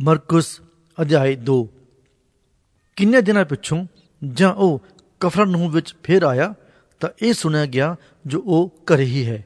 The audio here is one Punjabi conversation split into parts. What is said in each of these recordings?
ਮਰਕੁਸ ਅਧਿਆਇ 2। ਕਿੰਨੇ ਦਿਨਾਂ ਪਿੱਛੋਂ ਜਾਂ ਉਹ ਕਫਰਨਹੂਮ ਵਿੱਚ ਫੇਰ ਆਇਆ ਤਾਂ ਇਹ ਸੁਣਿਆ ਗਿਆ ਜੋ ਉਹ ਘਰੇ ਹੀ ਹੈ।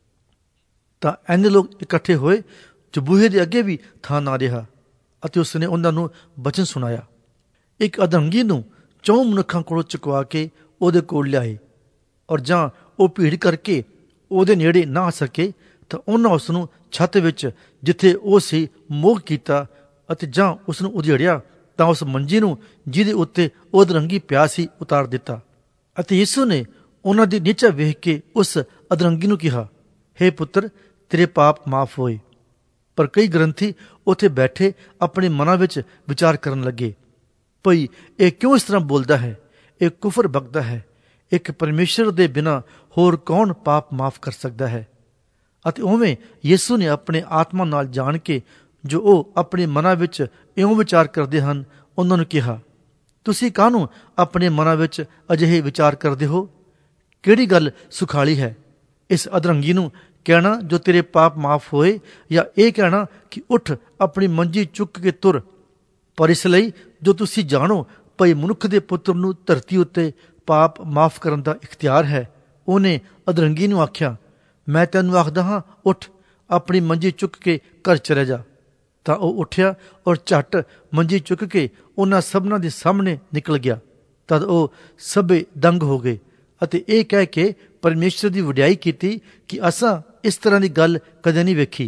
ਤਾਂ ਇੰਨੇ ਲੋਕ ਇਕੱਠੇ ਹੋਏ ਜੋ ਬੂਹੇ ਦੇ ਅੱਗੇ ਵੀ ਥਾਂ ਨਾ ਰਿਹਾ, ਅਤੇ ਉਸਨੇ ਉਹਨਾਂ ਨੂੰ ਬਚਨ ਸੁਣਾਇਆ। ਇੱਕ ਅਧਰੰਗੀ ਨੂੰ 4 ਮਨੁੱਖਾਂ ਕੋਲੋਂ ਚੁਕਵਾ ਕੇ ਉਹਦੇ ਕੋਲ ਲਿਆਏ, ਔਰ ਜਾਂ ਉਹ ਭੀੜ ਕਰਕੇ ਉਹਦੇ ਨੇੜੇ ਨਾ ਆ ਸਕੇ ਤਾਂ ਉਹਨਾਂ ਉਸ ਨੂੰ ਛੱਤ ਵਿੱਚ ਜਿੱਥੇ ਉਹ ਸੀ ਮੋਹ ਕੀਤਾ, ਅਤੇ ਜਾਂ ਉਸ ਨੂੰ ਉਧੇੜਿਆ ਤਾਂ ਉਸ ਮੰਜੀ ਨੂੰ ਜਿਹਦੇ ਉੱਤੇ ਉਹ ਅਧਰੰਗੀ ਪਿਆ ਸੀ ਉਤਾਰ ਦਿੱਤਾ। ਅਤੇ ਯਿਸੂ ਨੇ ਉਹਨਾਂ ਦੀ ਨੀਚਾ ਵੇਖ ਕੇ ਉਸ ਅਧਰੰਗੀ ਨੂੰ ਕਿਹਾ, ਹੇ ਪੁੱਤਰ, ਤੇਰੇ ਪਾਪ ਮਾਫ ਹੋਏ। ਪਰ ਕਈ ਗ੍ਰੰਥੀ ਉੱਥੇ ਬੈਠੇ ਆਪਣੇ ਮਨਾਂ ਵਿੱਚ ਵਿਚਾਰ ਕਰਨ ਲੱਗੇ, ਭਈ ਇਹ ਕਿਉਂ ਇਸ ਤਰ੍ਹਾਂ ਬੋਲਦਾ ਹੈ? ਇਹ ਕੁਫਰ ਬਕਦਾ ਹੈ। ਇੱਕ ਪਰਮੇਸ਼ਰ ਦੇ ਬਿਨਾਂ ਹੋਰ ਕੌਣ ਪਾਪ ਮਾਫ ਕਰ ਸਕਦਾ ਹੈ? ਅਤੇ ਉਵੇਂ ਯਿਸੂ ਨੇ ਆਪਣੇ ਆਤਮਾ ਨਾਲ ਜਾਣ ਕੇ ਜੋ ਉਹ ਆਪਣੇ ਮਨਾਂ ਵਿੱਚ ਇਉਂ ਵਿਚਾਰ ਕਰਦੇ ਹਨ, ਉਹਨਾਂ ਨੂੰ ਕਿਹਾ, ਤੁਸੀਂ ਕਾਹਨੂੰ ਆਪਣੇ ਮਨਾਂ ਵਿੱਚ ਅਜਿਹੇ ਵਿਚਾਰ ਕਰਦੇ ਹੋ? ਕਿਹੜੀ ਗੱਲ ਸੁਖਾਲੀ ਹੈ, ਇਸ ਅਧਰੰਗੀ ਨੂੰ ਕਹਿਣਾ ਜੋ ਤੇਰੇ ਪਾਪ ਮਾਫ ਹੋਏ, ਜਾਂ ਇਹ ਕਹਿਣਾ ਕਿ ਉੱਠ ਆਪਣੀ ਮੰਜੀ ਚੁੱਕ ਕੇ ਤੁਰ? ਪਰ ਇਸ ਲਈ ਜੋ ਤੁਸੀਂ ਜਾਣੋ ਭਈ ਮਨੁੱਖ ਦੇ ਪੁੱਤਰ ਨੂੰ ਧਰਤੀ ਉੱਤੇ ਪਾਪ ਮਾਫ ਕਰਨ ਦਾ ਇਖਤਿਆਰ ਹੈ। ਉਹਨੇ ਅਧਰੰਗੀ ਨੂੰ ਆਖਿਆ, ਮੈਂ ਤੈਨੂੰ ਆਖਦਾ ਹਾਂ, ਉੱਠ ਆਪਣੀ ਮੰਜੀ ਚੁੱਕ ਕੇ ਘਰ ਚਲੇ ਜਾ। ਤਾਂ ਉਹ ਉੱਠਿਆ ਔਰ ਝੱਟ ਮੰਜੀ ਚੁੱਕ ਕੇ ਉਹਨਾਂ ਸਭਨਾਂ ਦੇ ਸਾਹਮਣੇ ਨਿਕਲ ਗਿਆ। ਤਦ ਉਹ ਸਭੇ ਦੰਗ ਹੋ ਗਏ ਅਤੇ ਇਹ ਕਹਿ ਕੇ ਪਰਮੇਸ਼ਰ ਦੀ ਵਡਿਆਈ ਕੀਤੀ ਕਿ ਅਸਾਂ ਇਸ ਤਰ੍ਹਾਂ ਦੀ ਗੱਲ ਕਦੇ ਨਹੀਂ ਵੇਖੀ।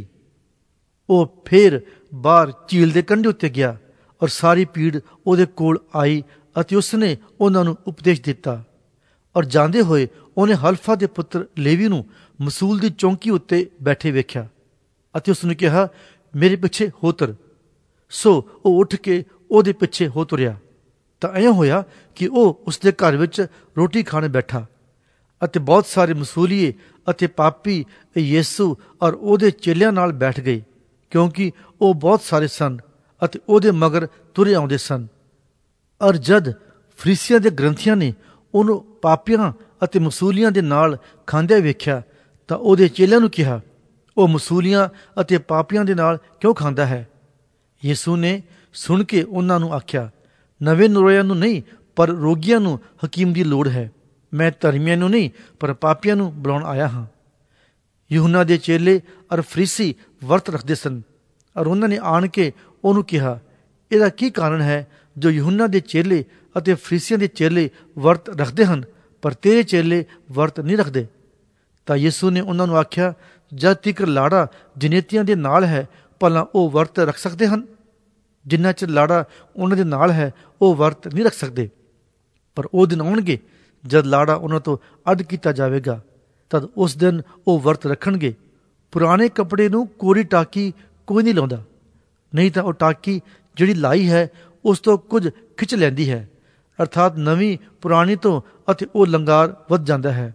ਉਹ ਫੇਰ ਬਾਹਰ ਝੀਲ ਦੇ ਕੰਢੇ ਉੱਤੇ ਗਿਆ, ਔਰ ਸਾਰੀ ਭੀੜ ਉਹਦੇ ਕੋਲ ਆਈ ਅਤੇ ਉਸਨੇ ਉਹਨਾਂ ਨੂੰ ਉਪਦੇਸ਼ ਦਿੱਤਾ। ਔਰ ਜਾਂਦੇ ਹੋਏ ਉਹਨੇ ਹਲਫਾ ਦੇ ਪੁੱਤਰ ਲੇਵੀ ਨੂੰ ਮਸੂਲ ਦੀ ਚੌਂਕੀ ਉੱਤੇ ਬੈਠੇ ਵੇਖਿਆ ਅਤੇ ਉਸਨੂੰ ਕਿਹਾ, ਮੇਰੇ ਪਿੱਛੇ ਹੋ ਤੁਰ। ਸੋ ਉਹ ਉੱਠ ਕੇ ਉਹਦੇ ਪਿੱਛੇ ਹੋ ਤੁਰਿਆ। ਤਾਂ ਇਉਂ ਹੋਇਆ ਕਿ ਉਹ ਉਸਦੇ ਘਰ ਵਿੱਚ ਰੋਟੀ ਖਾਣ ਬੈਠਾ, ਅਤੇ ਬਹੁਤ ਸਾਰੇ ਮਸੂਲੀਏ ਅਤੇ ਪਾਪੀ ਯਿਸੂ ਔਰ ਉਹਦੇ ਚੇਲਿਆਂ ਨਾਲ ਬੈਠ ਗਏ, ਕਿਉਂਕਿ ਉਹ ਬਹੁਤ ਸਾਰੇ ਸਨ ਅਤੇ ਉਹਦੇ ਮਗਰ ਤੁਰੇ ਆਉਂਦੇ ਸਨ। ਔਰ ਜਦ ਫਰੀਸੀਆਂ ਦੇ ਗ੍ਰੰਥੀਆਂ ਨੇ ਉਹਨੂੰ ਪਾਪੀਆਂ ਅਤੇ ਮਸੂਲੀਆਂ ਦੇ ਨਾਲ ਖਾਂਦਿਆਂ ਵੇਖਿਆ ਤਾਂ ਉਹਦੇ ਚੇਲਿਆਂ ਨੂੰ ਕਿਹਾ, ਉਹ ਮਸੂਲੀਆਂ ਅਤੇ ਪਾਪੀਆਂ ਦੇ ਨਾਲ ਕਿਉਂ ਖਾਂਦਾ ਹੈ? ਯਿਸੂ ਨੇ ਸੁਣ ਕੇ ਉਹਨਾਂ ਨੂੰ ਆਖਿਆ, ਨਵੇਂ ਨਰੋਇਆਂ ਨੂੰ ਨਹੀਂ ਪਰ ਰੋਗੀਆਂ ਨੂੰ ਹਕੀਮ ਦੀ ਲੋੜ ਹੈ। ਮੈਂ ਧਰਮੀਆਂ ਨੂੰ ਨਹੀਂ ਪਰ ਪਾਪੀਆਂ ਨੂੰ ਬੁਲਾਉਣ ਆਇਆ ਹਾਂ। ਯੂਹੰਨਾ ਦੇ ਚੇਲੇ ਔਰ ਫਰੀਸੀ ਵਰਤ ਰੱਖਦੇ ਸਨ, ਔਰ ਉਹਨਾਂ ਨੇ ਆਣ ਕੇ ਉਹਨੂੰ ਕਿਹਾ, ਇਹਦਾ ਕੀ ਕਾਰਨ ਹੈ ਜੋ ਯੂਹੰਨਾ ਦੇ ਚੇਲੇ ਅਤੇ ਫਰੀਸੀਆਂ ਦੇ ਚੇਲੇ ਵਰਤ ਰੱਖਦੇ ਹਨ ਪਰ ਤੇਰੇ ਚੇਲੇ ਵਰਤ ਨਹੀਂ ਰੱਖਦੇ? ਤਾਂ ਯਿਸੂ ਨੇ ਉਹਨਾਂ ਨੂੰ ਆਖਿਆ, ਜਦ ਤੀਕ ਲਾੜਾ ਜਨੇਤੀਆਂ ਦੇ ਨਾਲ ਹੈ ਭਲਾ ਉਹ ਵਰਤ ਰੱਖ ਸਕਦੇ ਹਨ? ਜਿੰਨਾ ਚਿਰ ਲਾੜਾ ਉਹਨਾਂ ਦੇ ਨਾਲ ਹੈ ਉਹ ਵਰਤ ਨਹੀਂ ਰੱਖ ਸਕਦੇ। ਪਰ ਉਹ ਦਿਨ ਆਉਣਗੇ ਜਦ ਲਾੜਾ ਉਹਨਾਂ ਤੋਂ ਅੱਡ ਕੀਤਾ ਜਾਵੇਗਾ, ਤਦ ਉਸ ਦਿਨ ਉਹ ਵਰਤ ਰੱਖਣਗੇ। ਪੁਰਾਣੇ ਕੱਪੜੇ ਨੂੰ ਕੋਰੀ ਟਾਕੀ ਕੋਈ ਨਹੀਂ ਲਾਉਂਦਾ, ਨਹੀਂ ਤਾਂ ਉਹ ਟਾਕੀ ਜਿਹੜੀ ਲਾਈ ਹੈ ਉਸ ਤੋਂ ਕੁਝ ਖਿੱਚ ਲੈਂਦੀ ਹੈ, ਅਰਥਾਤ ਨਵੀਂ ਪੁਰਾਣੀ ਤੋਂ, ਅਤੇ ਉਹ ਲੰਗਾਰ ਵੱਧ ਜਾਂਦਾ ਹੈ।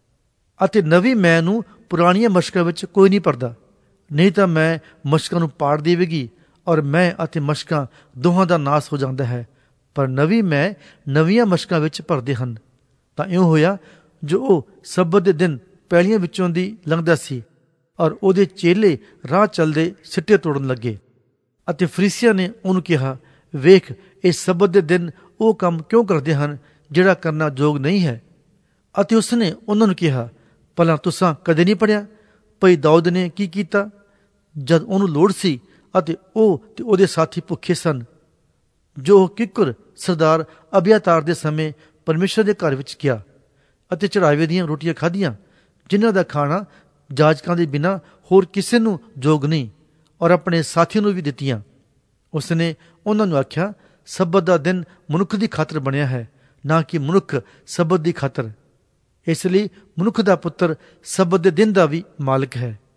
ਅਤੇ ਨਵੀਂ ਮੈਂ ਨੂੰ ਪੁਰਾਣੀਆਂ ਮਸ਼ਕਾਂ ਵਿੱਚ ਕੋਈ ਨਹੀਂ ਭਰਦਾ, ਨਹੀਂ ਤਾਂ ਮੈਂ ਮਸ਼ਕਾਂ ਨੂੰ ਪਾੜ ਦੇਵੇਗੀ, ਔਰ ਮੈਂ ਅਤੇ ਮਸ਼ਕਾਂ ਦੋਹਾਂ ਦਾ ਨਾਸ ਹੋ ਜਾਂਦਾ ਹੈ। ਪਰ ਨਵੀਂ ਮੈਂ ਨਵੀਆਂ ਮਸ਼ਕਾਂ ਵਿੱਚ ਭਰਦੇ ਹਨ। ਤਾਂ ਇਉਂ ਹੋਇਆ ਜੋ ਉਹ ਸਬਤ ਦੇ ਦਿਨ ਪੈਲੀਆਂ ਵਿੱਚੋਂ ਦੀ ਲੰਘਦਾ ਸੀ, ਔਰ ਉਹਦੇ ਚੇਲੇ ਰਾਹ ਚੱਲਦੇ ਸਿੱਟੇ ਤੋੜਨ ਲੱਗੇ। ਅਤੇ ਫਰੀਸੀਆਂ ਨੇ ਉਹਨੂੰ ਕਿਹਾ, ਵੇਖ, ਇਹ ਸਬਤ ਦੇ ਦਿਨ ਉਹ ਕੰਮ ਕਿਉਂ ਕਰਦੇ ਹਨ ਜਿਹੜਾ ਕਰਨਾ ਯੋਗ ਨਹੀਂ ਹੈ? ਅਤੇ ਉਸਨੇ ਉਹਨਾਂ ਨੂੰ ਕਿਹਾ, ਭਲਾ ਤੁਸਾਂ ਕਦੇ ਨਹੀਂ ਪੜ੍ਹਿਆ ਭਈ ਦਾਊਦ ਨੇ ਕੀ ਕੀਤਾ ਜਦ ਉਹਨੂੰ ਲੋੜ ਸੀ ਅਤੇ ਉਹ ਤੇ ਉਹਦੇ ਸਾਥੀ ਭੁੱਖੇ ਸਨ, ਜੋ ਕਿੱਕਰ ਸਰਦਾਰ ਅਬਿਆਤਾਰ ਦੇ ਸਮੇਂ ਪਰਮੇਸ਼ਰ ਦੇ ਘਰ ਵਿੱਚ ਗਿਆ ਅਤੇ ਚੜਾਵੇ ਦੀਆਂ ਰੋਟੀਆਂ ਖਾਧੀਆਂ, ਜਿਨ੍ਹਾਂ ਦਾ ਖਾਣਾ ਜਾਜਕਾਂ ਦੇ ਬਿਨਾਂ ਹੋਰ ਕਿਸੇ ਨੂੰ ਯੋਗ ਨਹੀਂ, ਔਰ ਆਪਣੇ ਸਾਥੀਆਂ ਨੂੰ ਵੀ ਦਿੱਤੀਆਂ। ਉਸਨੇ ਉਹਨਾਂ ਨੂੰ ਆਖਿਆ, ਸਬਤ ਦਾ ਦਿਨ ਮਨੁੱਖ ਦੀ ਖਾਤਰ ਬਣਿਆ ਹੈ, ਨਾ ਕਿ ਮਨੁੱਖ ਸਬਤ ਦੀ ਖਾਤਰ। ਇਸ ਲਈ ਮਨੁੱਖ ਦਾ ਪੁੱਤਰ ਸਬਤ ਦੇ ਦਿਨ ਦਾ ਵੀ ਮਾਲਕ ਹੈ।